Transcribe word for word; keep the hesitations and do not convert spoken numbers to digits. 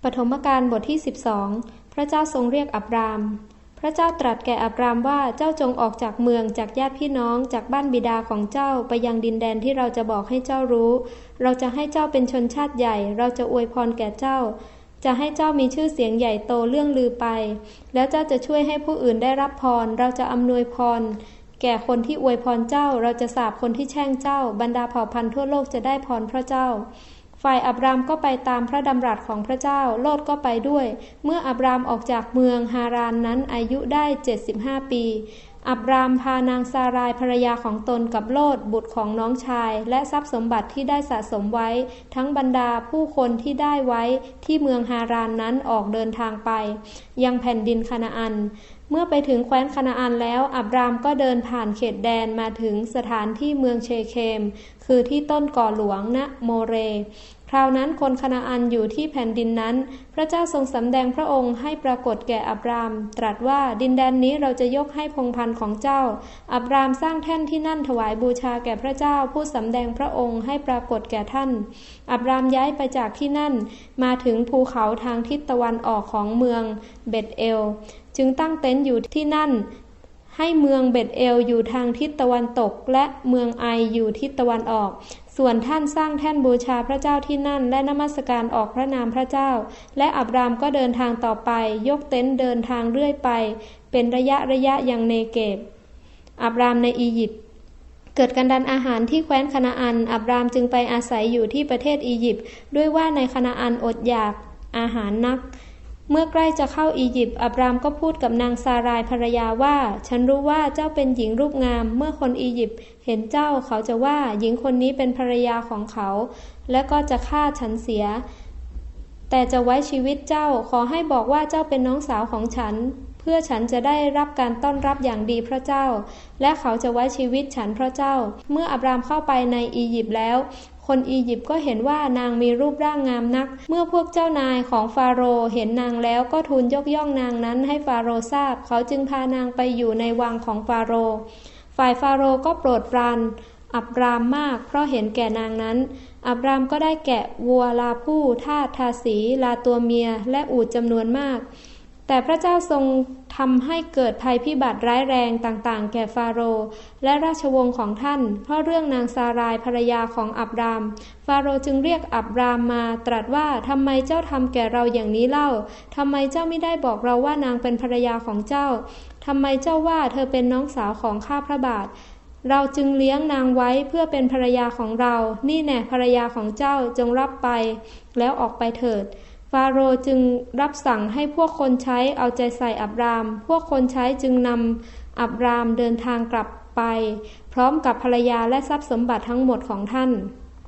ปฐมกาลบทที่สิบสองพระเจ้าทรงเรียกอับรามพระเจ้าตรัสแก่อับรามว่าเจ้าจงออกจากเมืองจากญาติพี่น้องจากบ้านบิดาของเจ้าไปยังดินแดนที่เราจะบอกให้เจ้ารู้เราจะให้เจ้าเป็นชนชาติใหญ่เราจะอวยพรแก่เจ้าจะให้เจ้ามีชื่อเสียงใหญ่โตเลื่องลือไปแล้วเจ้าจะช่วยให้ผู้อื่นได้รับพรเราจะอำนวยพรแก่คนที่อวยพรเจ้าเราจะสาปคนที่แช่งเจ้าบรรดาเผ่าพันธุ์ทั่วโลกจะได้พรพระเจ้าฝ่ายอับรามก็ไปตามพระดำรัสของพระเจ้าโลดก็ไปด้วยเมื่ออับรามออกจากเมืองฮารานนั้นอายุได้เจ็ดสิบห้าปีอับรามพานางซารายภรรยาของตนกับโลดบุตรของน้องชายและทรัพย์สมบัติที่ได้สะสมไว้ทั้งบรรดาผู้คนที่ได้ไว้ที่เมืองฮารานนั้นออกเดินทางไปยังแผ่นดินคานาอันเมื่อไปถึงแคว้นคานาอันแล้วอับรามก็เดินผ่านเขตแดนมาถึงสถานที่เมืองเชเคมคือที่ต้นก่อหลวงณโมเรคราวนั้นคนคานาอันอยู่ที่แผ่นดินนั้นพระเจ้าทรงสำแดงพระองค์ให้ปรากฏแก่อับรามตรัสว่าดินแดนนี้เราจะยกให้พงศ์พันธุ์ของเจ้าอับรามสร้างแท่นที่นั่นถวายบูชาแก่พระเจ้าผู้สำแดงพระองค์ให้ปรากฏแก่ท่านอับรามย้ายไปจากที่นั่นมาถึงภูเขาทางทิศตะวันออกของเมืองเบธเอลจึงตั้งเต็นท์อยู่ที่นั่นให้เมืองเบธเอลอยู่ทางทิศตะวันตกและเมืองไออยู่ทิศตะวันออกส่วนท่านสร้างแท่นบูชาพระเจ้าที่นั่นและนมัสการออกพระนามพระเจ้าและอับรามก็เดินทางต่อไปยกเต็นท์เดินทางเรื่อยไปเป็นระยะระยะยังเนเกบอับรามในอียิปต์เกิดกันดานอาหารที่แคว้นคานาอันอับรามจึงไปอาศัยอยู่ที่ประเทศอียิปต์ด้วยว่าในคานาอันอดอยากอาหารนักเมื่อใกล้จะเข้าอียิปต์อับรามก็พูดกับนางซารายภรรยาว่าฉันรู้ว่าเจ้าเป็นหญิงรูปงามเมื่อคนอียิปต์เห็นเจ้าเขาจะว่าหญิงคนนี้เป็นภรรยาของเขาและก็จะฆ่าฉันเสียแต่จะไว้ชีวิตเจ้าขอให้บอกว่าเจ้าเป็นน้องสาวของฉันเพื่อฉันจะได้รับการต้อนรับอย่างดีพระเจ้าและเขาจะไว้ชีวิตฉันพระเจ้าเมื่ออับรามเข้าไปในอียิปต์แล้วคนอียิปต์ก็เห็นว่านางมีรูปร่างงามนักเมื่อพวกเจ้านายของฟาโรห์เห็นนางแล้วก็ทูลยกย่องนางนั้นให้ฟาโรห์ทราบเขาจึงพานางไปอยู่ในวังของฟาโรห์ฝ่ายฟาโรห์ก็โปรดปรานอับรามมากเพราะเห็นแก่นางนั้นอับรามก็ได้แกะวัวลาผู้ทาสทาสีลาตัวเมียและอูฐจำนวนมากแต่พระเจ้าทรงทำให้เกิดภัยพิบัติร้ายแรงต่างๆแก่ฟาโรห์และราชวงศ์ของท่านเพราะเรื่องนางซารายภรรยาของอับรามฟาโรห์จึงเรียกอับรามมาตรัสว่าทำไมเจ้าทำแก่เราอย่างนี้เล่าทำไมเจ้าไม่ได้บอกเราว่านางเป็นภรรยาของเจ้าทำไมเจ้าว่าเธอเป็นน้องสาวของข้าพระบาทเราจึงเลี้ยงนางไว้เพื่อเป็นภรรยาของเรานี่แน่ภรรยาของเจ้าจงรับไปแล้วออกไปเถิดฟาโรห์จึงรับสั่งให้พวกคนใช้เอาใจใส่อับรามพวกคนใช้จึงนำอับรามเดินทางกลับไปพร้อมกับภรรยาและทรัพย์สมบัติทั้งหมดของท่าน